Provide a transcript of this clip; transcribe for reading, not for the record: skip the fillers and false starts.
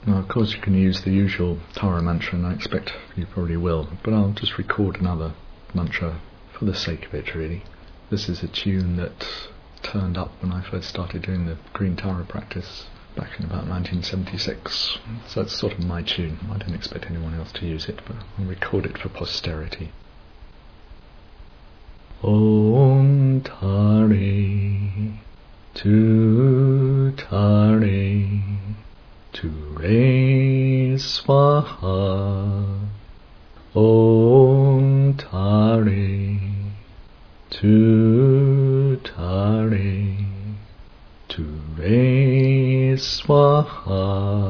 Now, of course, you can use the usual Tara mantra, and I expect you probably will, but I'll just record another mantra for the sake of it, really. This is a tune that turned up when I first started doing the Green Tara practice back in about 1976. So it's sort of my tune. I don't expect anyone else to use it, but I'll record it for posterity. Om Tare Tu Tare Tu Re Swaha. Om Tare Tu Tare Tu Re Swaha.